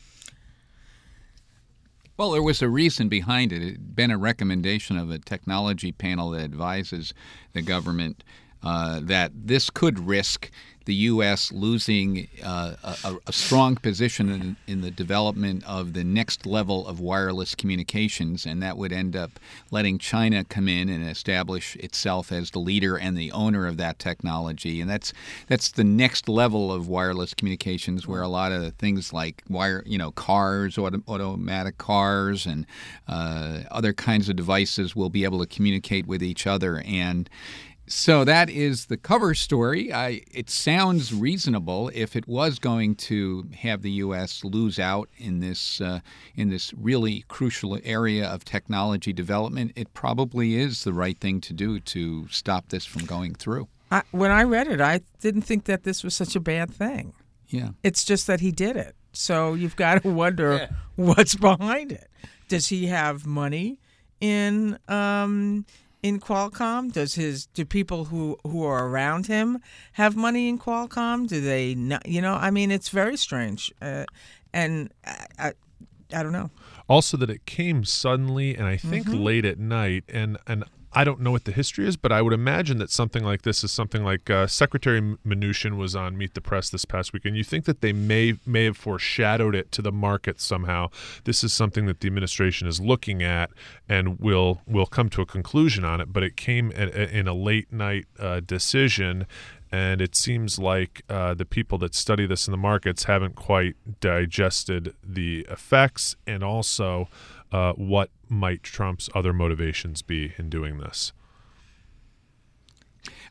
Well, there was a reason behind it. It had been a recommendation of a technology panel that advises the government uh, that this could risk the U S losing uh, a, a strong position in, in the development of the next level of wireless communications, and that would end up letting China come in and establish itself as the leader and the owner of that technology. And that's that's the next level of wireless communications, where a lot of things like wire, you know, cars, auto, automatic cars, and uh, other kinds of devices will be able to communicate with each other. And so that is the cover story. I, it sounds reasonable if it was going to have the U S lose out in this uh, in this really crucial area of technology development. It probably is the right thing to do to stop this from going through. I, when I read it, I didn't think that this was such a bad thing. Yeah. It's just that he did it. So you've got to wonder what's behind it. Does he have money in um, in Qualcomm? Does his do people who, who are around him have money in Qualcomm? Do they not? You know, I mean, it's very strange, uh, and I, I I don't know. Also, that it came suddenly and I think Mm-hmm. late at night, and and I don't know what the history is, but I would imagine that something like this is something like uh, Secretary Mnuchin was on Meet the Press this past weekend. You think that they may may have foreshadowed it to the market somehow. This is something that the administration is looking at and will will come to a conclusion on it. But it came at, in a late night uh, decision. And it seems like uh, the people that study this in the markets haven't quite digested the effects and also uh, what might Trump's other motivations be in doing this.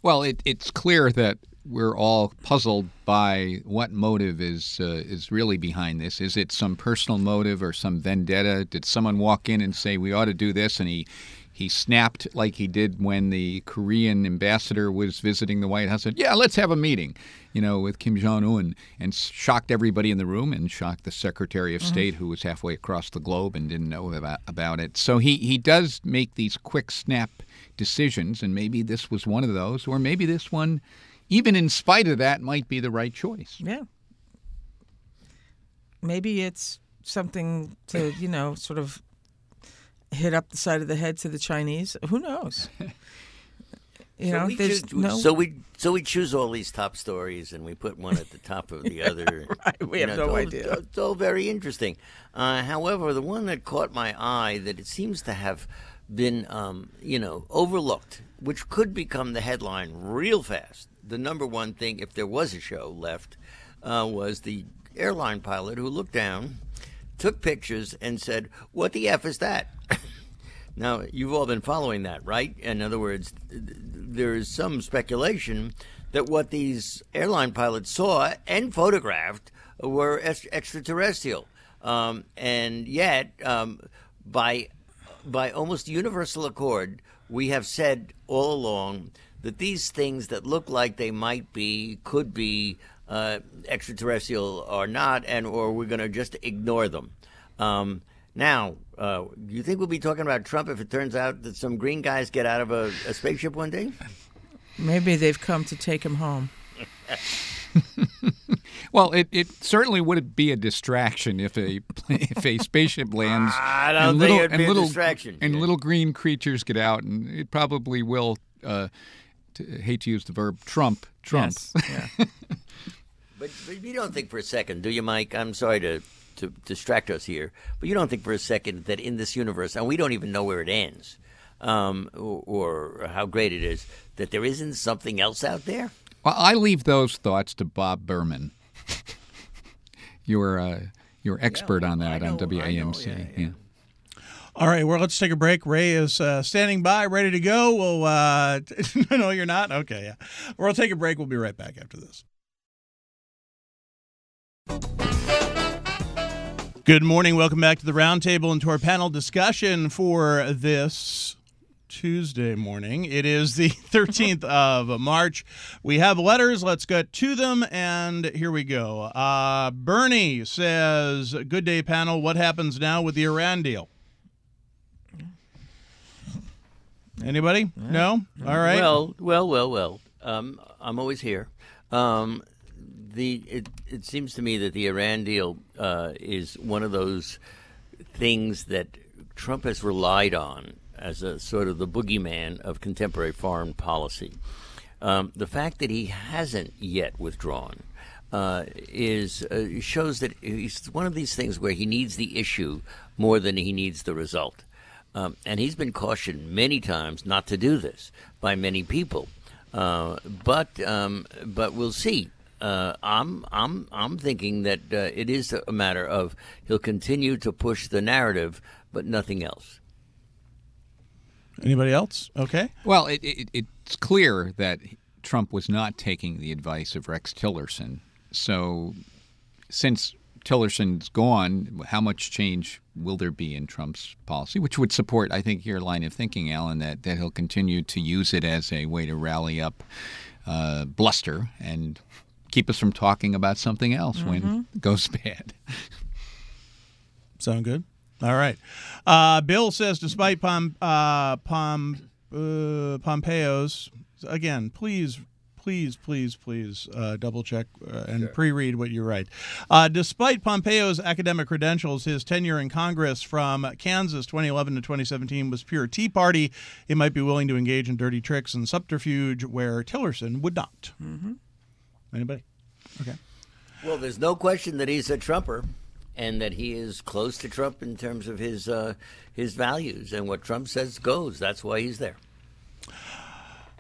Well, it, it's clear that we're all puzzled by what motive is uh, is really behind this. Is it some personal motive or some vendetta? Did someone walk in and say we ought to do this, and he he snapped like he did when the Korean ambassador was visiting the White House? Said, "Yeah, let's have a meeting," you know, with Kim Jong-un, and shocked everybody in the room and shocked the Secretary of State, who was halfway across the globe and didn't know about, about it. So he he does make these quick snap decisions, and maybe this was one of those, or maybe this one, even in spite of that, might be the right choice. Yeah. Maybe it's something to, you know, sort of hit up the side of the head to the Chinese. Who knows? You so know, we there's choose, no... So we so we choose all these top stories and we put one at the top of the other. Right, we You have know, no it's all, idea. It's all very interesting. Uh, however, the one that caught my eye that it seems to have been, um, you know, overlooked, which could become the headline real fast. The number one thing, if there was a show left, uh, was the airline pilot who looked down, took pictures, and said, "What the F is that?" Now, you've all been following that, right? In other words, there is some speculation that what these airline pilots saw and photographed were ex- extraterrestrial. Um, and yet, um, by by almost universal accord, we have said all along that these things that look like they might be, could be uh, extraterrestrial or not, and or we're going to just ignore them. Um, now, uh, do you think we'll be talking about Trump if it turns out that some green guys get out of a, a spaceship one day? Maybe they've come to take him home. Well, it, it certainly would be a distraction if a if a spaceship lands. I don't and think little, it'd be and a little, distraction. And Yeah. little green creatures get out, and it probably will. Uh, to, hate to use the verb Trump. Trump. Yes. Yeah. But, but you don't think for a second, do you, Mike? I'm sorry to, to distract us here, but you don't think for a second that in this universe, and we don't even know where it ends, um, or, or how great it is, that there isn't something else out there? Well, I leave those thoughts to Bob Berman. You're uh, you're expert Yeah, on I that know, on I know, W A M C. yeah, yeah. Yeah. All right, well, let's take a break. Ray is uh, standing by, ready to go. We'll, uh, no, you're not? Okay, yeah. We'll take a break. We'll be right back after this. Good morning. Welcome back to the Roundtable and to our panel discussion for this Tuesday morning. It is the thirteenth of March. We have letters. Let's get to them, and here we go. Uh, Bernie says, good day, panel. What happens now with the Iran deal? Anybody? No? All right. Well, well, well, well. Um, I'm always here. Um, the it, it seems to me that the Iran deal uh, is one of those things that Trump has relied on as a sort of the boogeyman of contemporary foreign policy. Um, the fact that he hasn't yet withdrawn uh, is uh, shows that he's one of these things where he needs the issue more than he needs the result. Um, and he's been cautioned many times not to do this by many people. Uh, but um, but we'll see. Uh, I'm I'm I'm thinking that uh, it is a matter of he'll continue to push the narrative, but nothing else. Anybody else? Okay. Well, it, it, it's clear that Trump was not taking the advice of Rex Tillerson. So since Tillerson's gone, how much change will there be in Trump's policy, which would support, I think, your line of thinking, Alan, that, that he'll continue to use it as a way to rally up uh, bluster and keep us from talking about something else mm-hmm. when it goes bad. Sound good? All right. Uh, Bill says, despite Pom, uh, Pom, uh, Pompeo's, again, please Please, please, please uh, double check uh, and sure. pre-read what you write. Uh, despite Pompeo's academic credentials, his tenure in Congress from Kansas twenty eleven to twenty seventeen was pure Tea Party. He might be willing to engage in dirty tricks and subterfuge where Tillerson would not. Mm-hmm. Anybody? Okay. Well, there's no question that he's a Trumper and that he is close to Trump in terms of his uh, his values. And what Trump says goes. That's why he's there.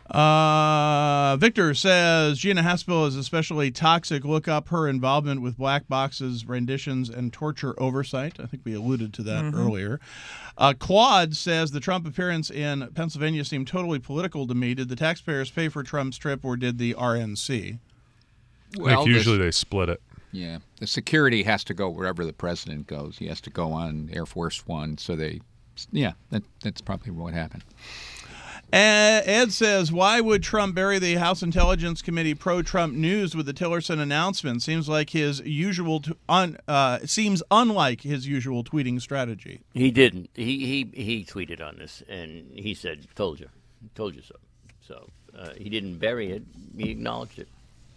Uh, Victor says Gina Haspel is especially toxic. Look up her involvement with black boxes, renditions, and torture oversight. I think we alluded to that mm-hmm. earlier. Uh, Claude says the Trump appearance in Pennsylvania seemed totally political to me. Did the taxpayers pay for Trump's trip, or did the R N C? Well, I think usually this, they split it. Yeah, the security has to go wherever the president goes. He has to go on Air Force One. So they, yeah, that, that's probably what happened. Ed says, why would Trump bury the House Intelligence Committee pro-Trump news with the Tillerson announcement? Seems like his usual, t- un, uh, seems unlike his usual tweeting strategy. He didn't. He he he tweeted on this, and he said, "Told you, told you so." So uh, he didn't bury it. He acknowledged it.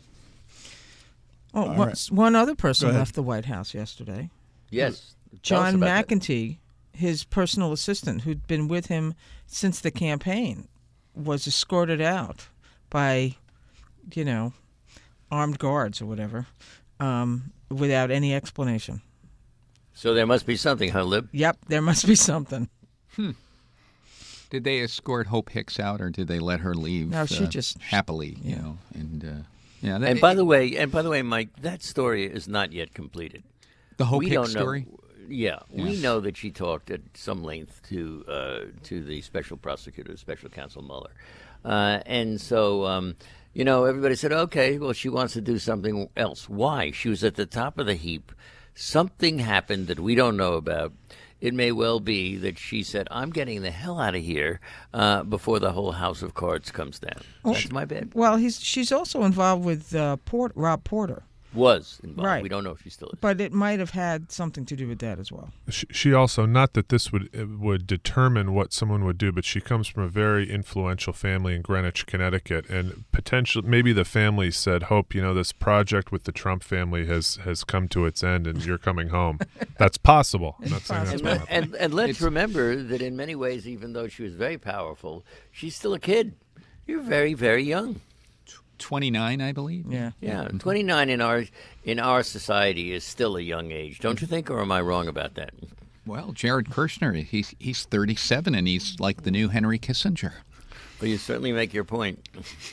Oh, one, right. one other person left the White House yesterday. Yes, John McEntee. His personal assistant, who'd been with him since the campaign, was escorted out by, you know, armed guards or whatever, um, without any explanation. So there must be something, huh, Lib? Yep, there must be something. Hmm. Did they escort Hope Hicks out, or did they let her leave? No, she uh, just happily, yeah. you know, and uh, yeah. That, and by the way, and by the way, Mike, that story is not yet completed. The Hope we Hicks don't know, story. Yeah, yeah, we know that she talked at some length to uh, to the special prosecutor, special counsel Mueller, uh, and so um, you know everybody said, okay, well she wants to do something else. Why? She was at the top of the heap. Something happened that we don't know about. It may well be that she said, I'm getting the hell out of here uh, before the whole house of cards comes down. Well, That's my bad. Well, he's she's also involved with uh, Port, Rob Porter. Was involved. Right. We don't know if she still is. But it might have had something to do with that as well. She, she also, not that this would would determine what someone would do, but she comes from a very influential family in Greenwich, Connecticut, and potentially maybe the family said, "Hope, you know, this project with the Trump family has has come to its end, and you're coming home." That's possible. I'm not saying that's and, and, and let's it's, remember that in many ways, even though she was very powerful, she's still a kid. You're very, very young. twenty-nine, I believe. Yeah, yeah. twenty-nine in our in our society is still a young age, don't you think? Or am I wrong about that? Well, Jared Kushner, he's he's thirty-seven, and he's like the new Henry Kissinger. Well, you certainly make your point.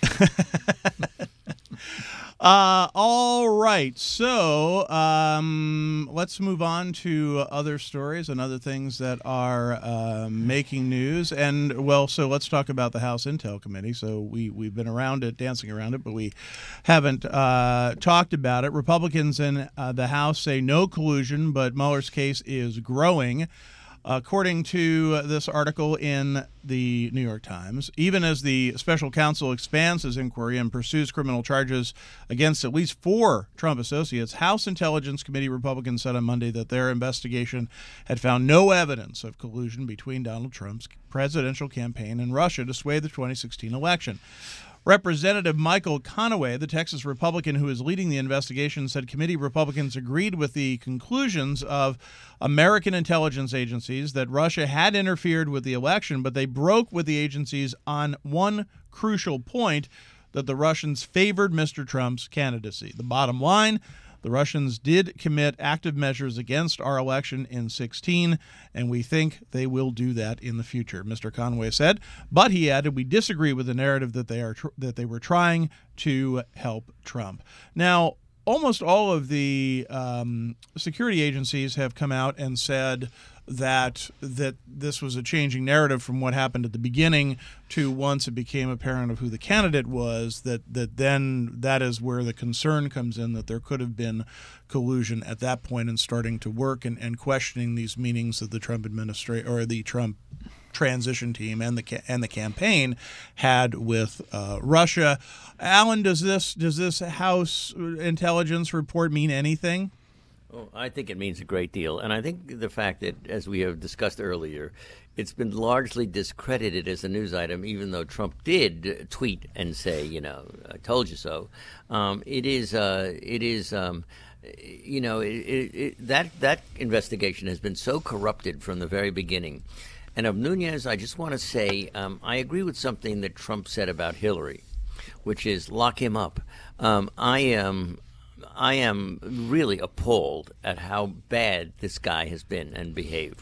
Uh, all right, so um, let's move on to other stories and other things that are uh, making news. And, well, so let's talk about the House Intel Committee. So we, we've been around it, dancing around it, but we haven't uh, talked about it. Republicans in uh, the House say no collusion, but Mueller's case is growing. According to this article in the New York Times, even as the special counsel expands his inquiry and pursues criminal charges against at least four Trump associates, House Intelligence Committee Republicans said on Monday that their investigation had found no evidence of collusion between Donald Trump's presidential campaign and Russia to sway the twenty sixteen election. Representative Michael Conaway, the Texas Republican who is leading the investigation, said committee Republicans agreed with the conclusions of American intelligence agencies that Russia had interfered with the election, but they broke with the agencies on one crucial point, that the Russians favored Mister Trump's candidacy. The bottom line, the Russians did commit active measures against our election in sixteen, and we think they will do that in the future, Mister Conway said. But he added, we disagree with the narrative that they are tr- that they were trying to help Trump. Now, almost all of the um, security agencies have come out and said that that this was a changing narrative from what happened at the beginning to once it became apparent of who the candidate was, that that then that is where the concern comes in, that there could have been collusion at that point and starting to work and, and questioning these meetings that the Trump administration or the Trump transition team and the and the campaign had with uh, Russia. Alan, does this does this House intelligence report mean anything? Oh, I think it means a great deal. And I think the fact that, as we have discussed earlier, it's been largely discredited as a news item, even though Trump did tweet and say, you know, I told you so. Um, it is, uh, it is, um, you know, it, it, it, that that investigation has been so corrupted from the very beginning. And of Nunes, I just want to say um, I agree with something that Trump said about Hillary, which is lock him up. Um, I am. I am really appalled at how bad this guy has been and behaved.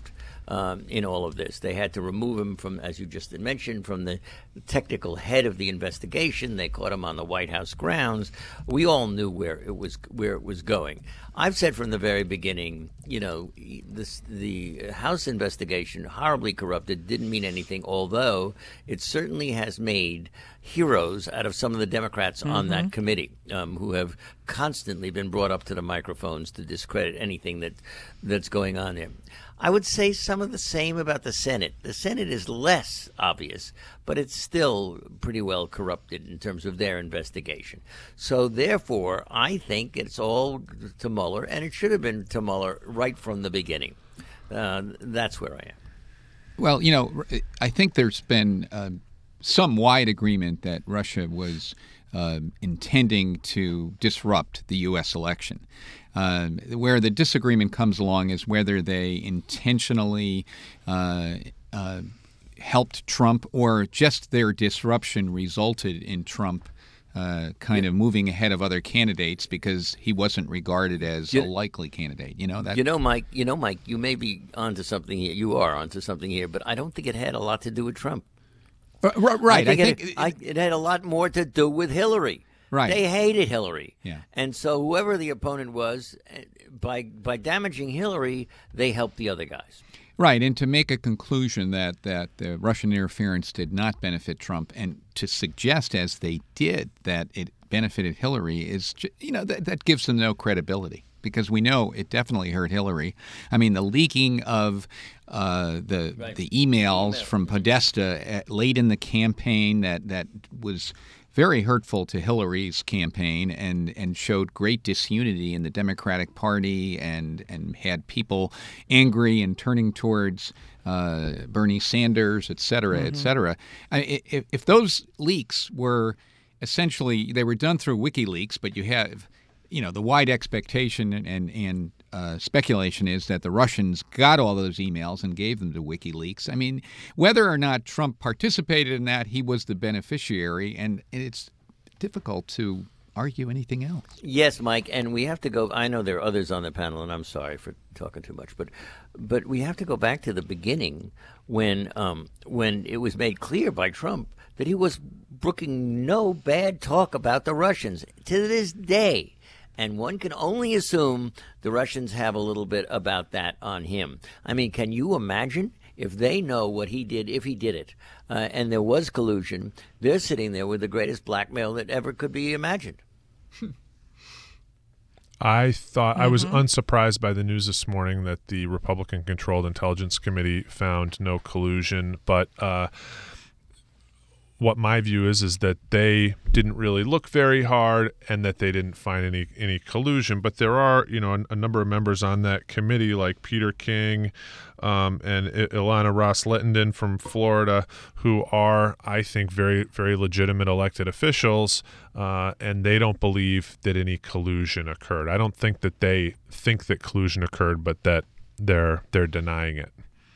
um, in all of this. They had to remove him from, as you just mentioned, from the technical head of the investigation. They caught him on the White House grounds. We all knew where it was where it was going. I've said from the very beginning, you know, this, the House investigation, horribly corrupted, didn't mean anything, although it certainly has made heroes out of some of the Democrats mm-hmm. on that committee um, who have constantly been brought up to the microphones to discredit anything that that's going on there. I would say some of the same about the Senate. The Senate is less obvious, but it's still pretty well corrupted in terms of their investigation. So therefore, I think it's all to Mueller, and it should have been to Mueller right from the beginning. Uh, that's where I am. Well, you know, I think there's been uh, some wide agreement that Russia was uh, intending to disrupt the U S election. Uh, where the disagreement comes along is whether they intentionally uh, uh, helped Trump or just their disruption resulted in Trump uh, kind yeah. of moving ahead of other candidates because he wasn't regarded as you, a likely candidate. You know that. You know, Mike. You know, Mike. You may be onto something here. You are onto something here, but I don't think it had a lot to do with Trump. Uh, right. I think, I it, think it, I, it had a lot more to do with Hillary. Right. They hated Hillary. Yeah. And so whoever the opponent was, by by damaging Hillary, they helped the other guys. Right. And to make a conclusion that, that the Russian interference did not benefit Trump and to suggest, as they did, that it benefited Hillary is, you know, that, that gives them no credibility. Because we know it definitely hurt Hillary. I mean, the leaking of uh, the right. the emails Email. from Podesta at, late in the campaign that, that was very hurtful to Hillary's campaign and, and showed great disunity in the Democratic Party and, and had people angry and turning towards uh, Bernie Sanders, et cetera, mm-hmm. et cetera. I, if, if those leaks were essentially, they were done through WikiLeaks, but you have, you know, the wide expectation and, and, and uh, speculation is that the Russians got all those emails and gave them to WikiLeaks. I mean, whether or not Trump participated in that, he was the beneficiary, and it's difficult to argue anything else. Yes, Mike, and we have to go. I know there are others on the panel, and I'm sorry for talking too much, but but we have to go back to the beginning when um, when it was made clear by Trump that he was brooking no bad talk about the Russians to this day. And one can only assume the Russians have a little bit about that on him. I mean, can you imagine if they know what he did, if he did it, uh, and there was collusion, they're sitting there with the greatest blackmail that ever could be imagined. I thought mm-hmm. I was unsurprised by the news this morning that the Republican-controlled Intelligence Committee found no collusion, but uh, what my view is is that they didn't really look very hard and that they didn't find any any collusion. But there are, you know, a, a number of members on that committee like Peter King um, and I- Ilana Ross-Lettenden from Florida who are, I think, very, very legitimate elected officials, uh, and they don't believe that any collusion occurred. I don't think that they think that collusion occurred, but that they're they're denying it.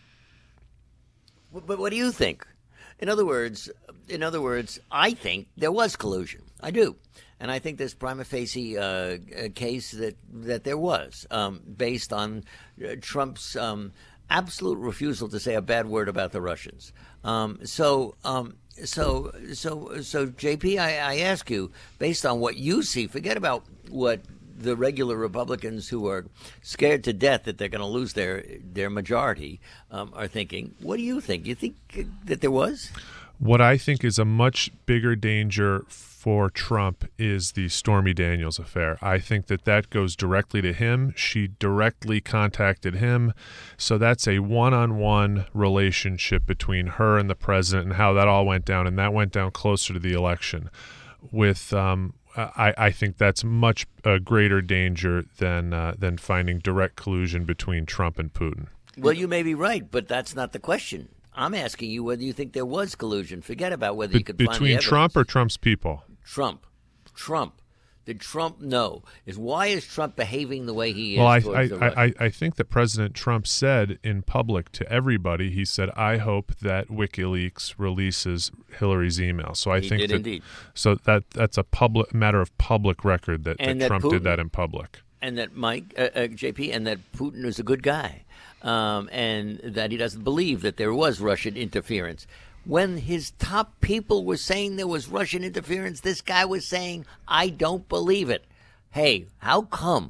But what do you think? In other words, in other words, I think there was collusion. I do, and I think there's prima facie uh, a case that that there was, um, based on uh, Trump's um, absolute refusal to say a bad word about the Russians. Um, so, um, so, so, so, J P, I, I ask you, based on what you see, forget about what the regular Republicans who are scared to death that they're going to lose their their majority um, are thinking. What do you think? You think that there was? What I think is a much bigger danger for Trump is the Stormy Daniels affair. I think that that goes directly to him. She directly contacted him. So that's a one-on-one relationship between her and the president and how that all went down. And that went down closer to the election. With um, I, I think that's much a greater danger than uh, than finding direct collusion between Trump and Putin. Well, you may be right, but that's not the question. I'm asking you whether you think there was collusion. Forget about whether Be- you could find the between evidence. Trump or Trump's people. Trump, Trump. Did Trump know? Is why is Trump behaving the way he is? Well, I towards I, the I, Russians? I think that President Trump said in public to everybody, he said, "I hope that WikiLeaks releases Hillary's email." So I He think did that indeed. so that that's a public matter of public record that, that, And that Trump Putin- did that in public. and that Mike, uh, uh, J P, and that Putin is a good guy, um, and that he doesn't believe that there was Russian interference. When his top people were saying there was Russian interference, this guy was saying, I don't believe it. Hey, how come?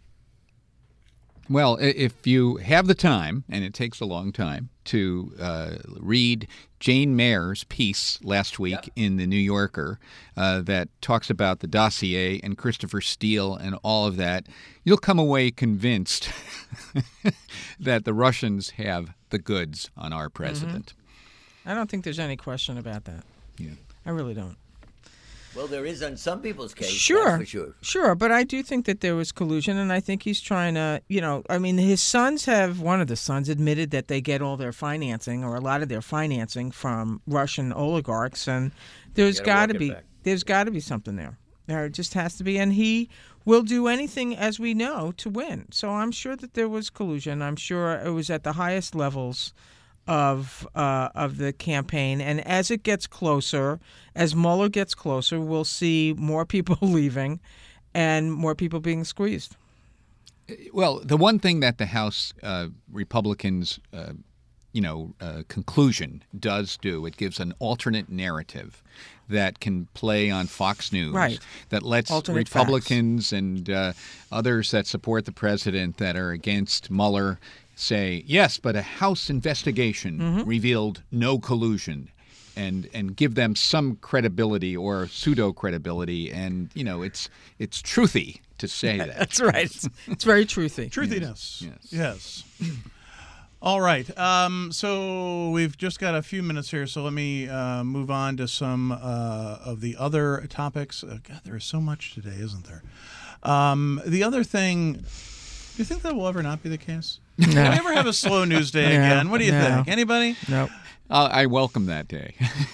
Well, if you have the time, and it takes a long time, to uh, read Jane Mayer's piece last week yep. in The New Yorker uh, that talks about the dossier and Christopher Steele and all of that, you'll come away convinced that the Russians have the goods on our president. Mm-hmm. I don't think there's any question about that. Yeah, I really don't. Well, there is on some people's case, sure, that's for sure. Sure, but I do think that there was collusion, and I think he's trying to, you know, I mean, his sons have, one of the sons admitted that they get all their financing, or a lot of their financing, from Russian oligarchs, and there's got to be, back. there's got to be something there. There just has to be, and he will do anything, as we know, to win. So I'm sure that there was collusion. I'm sure it was at the highest levels of uh, of the campaign, and as it gets closer, as Mueller gets closer, we'll see more people leaving and more people being squeezed. Well, the one thing that the House uh, Republicans, uh, you know, uh, conclusion does do, it gives an alternate narrative that can play on Fox News, right. that lets alternate Republicans facts. and uh, others that support the president that are against Mueller say, yes, but a House investigation mm-hmm. revealed no collusion, and and give them some credibility or pseudo-credibility. And, you know, it's it's truthy to say that. That's right. It's, it's very truthy. Truthiness. Yes. Yes. yes. All right. Um, so we've just got a few minutes here, so let me uh, move on to some uh, of the other topics. Uh, God, there is so much today, isn't there? Um, the other thing, do you think that will ever not be the case? No. Can we ever have a slow news day no, again? What do you no. think? Anybody? Nope. Uh, I welcome that day.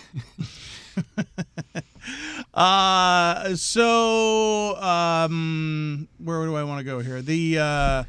uh, so, um, where do I want to go here? The uh,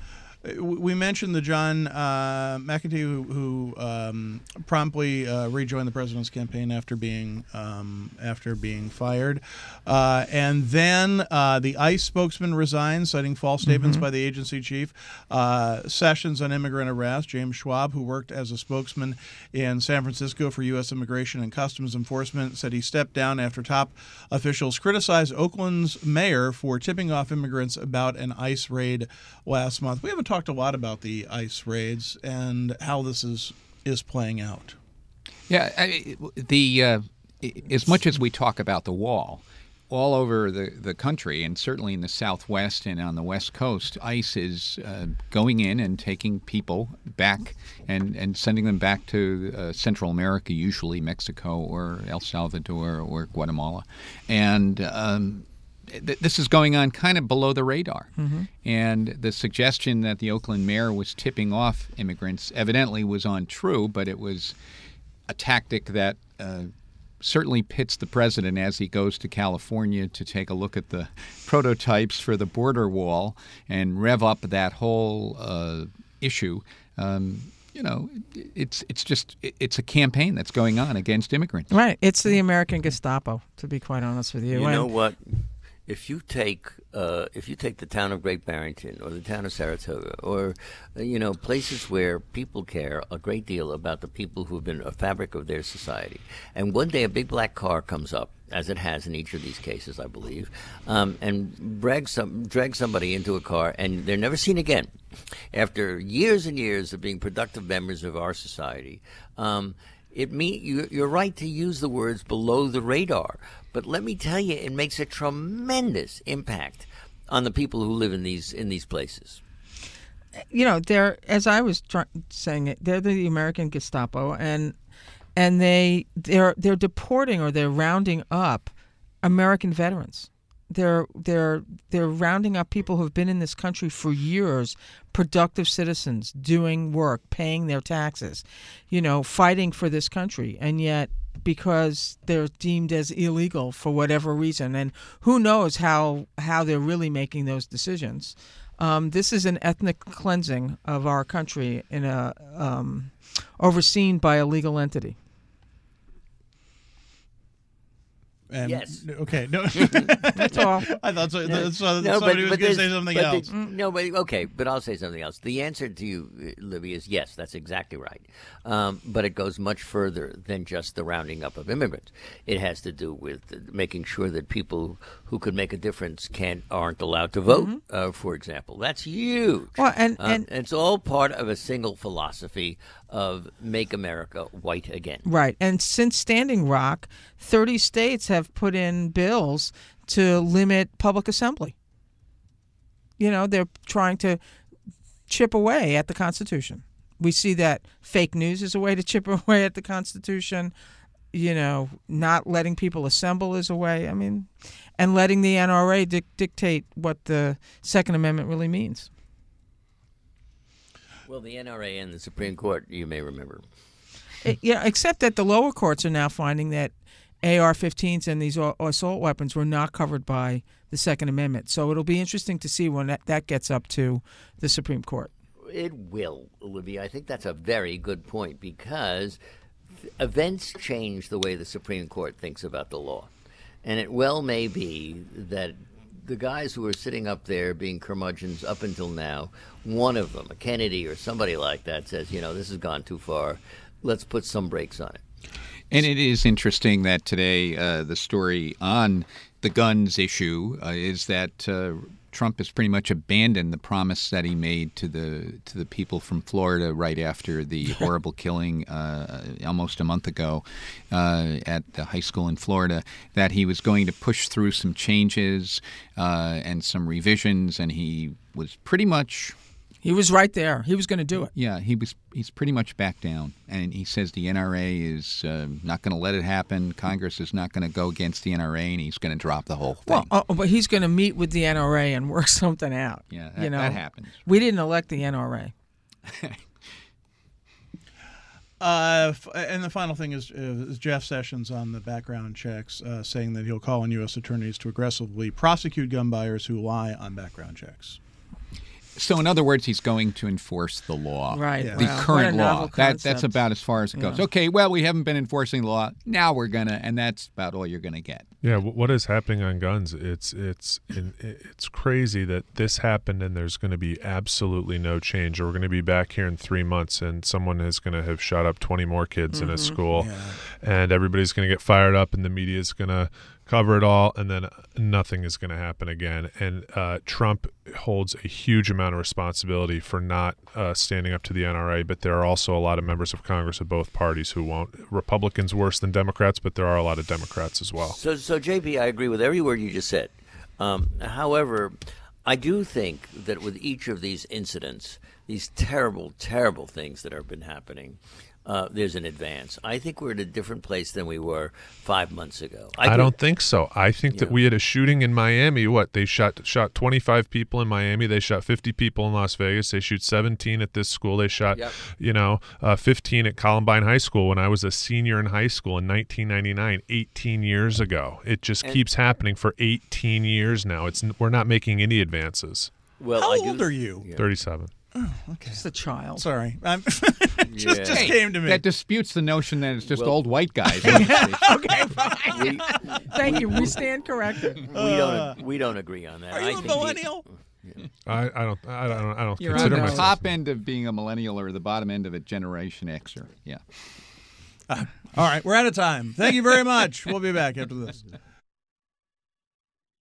we mentioned the John uh, McEntee who, who um, promptly uh, rejoined the president's campaign after being um, after being fired, uh, and then uh, the ICE spokesman resigned, citing false statements mm-hmm. by the agency chief. Uh, Sessions on immigrant arrest. James Schwab, who worked as a spokesman in San Francisco for U S Immigration and Customs Enforcement, said he stepped down after top officials criticized Oakland's mayor for tipping off immigrants about an ICE raid last month. We haven't talked a lot about the ICE raids and how this is is playing out. Yeah, I, the uh, as much as we talk about the wall, all over the, the country, and certainly in the Southwest and on the West Coast, ICE is uh, going in and taking people back and, and sending them back to uh, Central America, usually Mexico or El Salvador or Guatemala. And um, th- this is going on kind of below the radar. Mm-hmm. And the suggestion that the Oakland mayor was tipping off immigrants evidently was untrue, but it was a tactic that uh, certainly pits the president as he goes to California to take a look at the prototypes for the border wall and rev up that whole uh, issue. Um, you know, it's it's just it's a campaign that's going on against immigrants. Right. It's the American Gestapo, to be quite honest with you. You and, know what? If you take uh, if you take the town of Great Barrington or the town of Saratoga or, uh, you know, places where people care a great deal about the people who have been a fabric of their society, and one day a big black car comes up, as it has in each of these cases, I believe, um, and drags, some, drags somebody into a car, and they're never seen again after years and years of being productive members of our society. Um, it mean, you, you're right to use the words below the radar, but let me tell you, it makes a tremendous impact on the people who live in these in these places. You know, they're, as I was try- saying it, they're the American Gestapo, and and they they're they're deporting or they're rounding up American veterans. They're they're they're rounding up people who have been in this country for years, productive citizens, doing work, paying their taxes, you know, fighting for this country, and yet because they're deemed as illegal for whatever reason, and who knows how how they're really making those decisions. Um, this is an ethnic cleansing of our country in a um, overseen by a legal entity. And, Yes. Okay. No. That's all. I thought so, No, so, no, somebody but- was but going to say there's- something but else. the- no, but okay, but I'll say something else. The answer to you, uh, Libby, is yes. That's exactly right. Um, but it goes much further than just the rounding up of immigrants. It has to do with uh, making sure that people who could make a difference can't aren't allowed to vote. Uh, for example, that's huge. Well, and- Um, and- it's all part of a single philosophy of make America white again. Right. And since Standing Rock, thirty states have put in bills to limit public assembly. You know, they're trying to chip away at the Constitution. We see that fake news is a way to chip away at the Constitution. You know, not letting people assemble is a way. I mean, and letting the N R A dic- dictate what the Second Amendment really means. Well, the N R A and the Supreme Court, you may remember. It- yeah, except that the lower courts are now finding that A R fifteens and these a- assault weapons were not covered by the Second Amendment. So it'll be interesting to see when that, that gets up to the Supreme Court. It will, Olivia. I think that's a very good point because th- events change the way the Supreme Court thinks about the law. And it well may be that the guys who are sitting up there being curmudgeons up until now, one of them, a Kennedy or somebody like that, says, you know, this has gone too far. Let's put some brakes on it. And it is interesting that today uh, the story on the guns issue uh, is that uh, Trump has pretty much abandoned the promise that he made to the to the people from Florida right after the horrible killing uh, almost a month ago uh, at the high school in Florida, that he was going to push through some changes uh, and some revisions, and he was pretty much. He was right there. He was going to do it. Yeah, he was. He's pretty much back down, and he says the N R A is uh, not going to let it happen. Congress is not going to go against the N R A, and he's going to drop the whole thing. Well, uh, but he's going to meet with the N R A and work something out. Yeah, that- you know, that happens. We didn't elect the N R A. Uh, f- and the final thing is, is Jeff Sessions on the background checks, uh, saying that he'll call on U S attorneys to aggressively prosecute gun buyers who lie on background checks. So, in other words, he's going to enforce the law, Right. Yeah. The Wow, what current a law. novel That that's concept. about as far as it goes. Yeah. Okay, well, we haven't been enforcing the law. Now we're gonna, and that's about all you're gonna get. Yeah, wh- what is happening on guns? It's it's in, it's crazy that this happened and there's going to be absolutely no change. Or we're going to be back here in three months and someone is going to have shot up twenty more kids in a school, Yeah. and everybody's going to get fired up and the media is going to cover it all, and then nothing is going to happen again. And uh, Trump holds a huge amount of responsibility for not uh, standing up to the N R A, but there are also a lot of members of Congress of both parties who won't. Republicans worse than Democrats, but there are a lot of Democrats as well. So, so J P, I agree with every word you just said. Um, however, I do think that with each of these incidents, these terrible, terrible things that have been happening, uh, there's an advance. I think we're at a different place than we were five months ago. I, do- don't think so. I think that Yeah. we had a shooting in Miami. What, they shot shot twenty-five people in Miami. They shot fifty people in Las Vegas. They shoot seventeen at this school. They shot, Yep. you know, uh, fifteen at Columbine High School when I was a senior in high school in nineteen ninety-nine, eighteen years ago. It just And- keeps happening for eighteen years now. It's we're not making any advances. Well, How I do- old are you? Yeah. thirty-seven. Just a child. Sorry. I'm just, Yeah. just came to me. That disputes the notion that it's just Well- old white guys. on the station. Okay, fine. We, Thank you. We stand corrected. we don't we don't agree on that. Are I you a think the- millennial? I, I don't I don't I don't You're It's consider the on myself. top end of being a millennial or the bottom end of a Generation Xer. Yeah. All right. We're out of time. Thank you very much. We'll be back after this.